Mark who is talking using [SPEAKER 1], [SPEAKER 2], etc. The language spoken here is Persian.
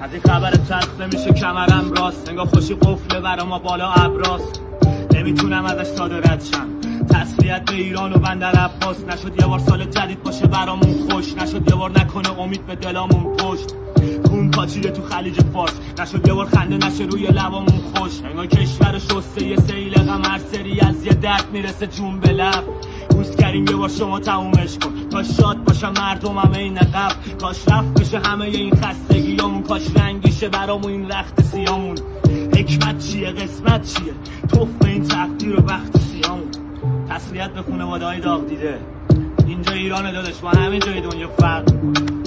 [SPEAKER 1] از این خبر تلخ نمیشه کمرم راست، انگار خوشی قفله برا ما بالا ابراست. نمیتونم ازش ساده رد شم، تسلیت به ایران و بندر عباس. نشد یه بار سال جدید باشه برامون خوش، نشد یه بار نکنه امید به دلامون پشت. خون پاچیده تو خلیج فارس، نشد یه بار خنده نشه روی لبامون خوش. انگار کشور شسته یه سیل غم، هر سری از یه درد میرسه جون به لب. روز کریم یه بار شما تمومش کن تا شاد باشم مردمم این قبل. کاش رفت بشه همه این خستگیامون، کاش رنگیشه برامون این رخت سیامون. حکمت چیه قسمت چیه توف این تقدیر و بخت سیامون. تسلیت به خانواده‌های داغ دیده، اینجا ایران داداش با همه جای دنیا فرق می‌کنه.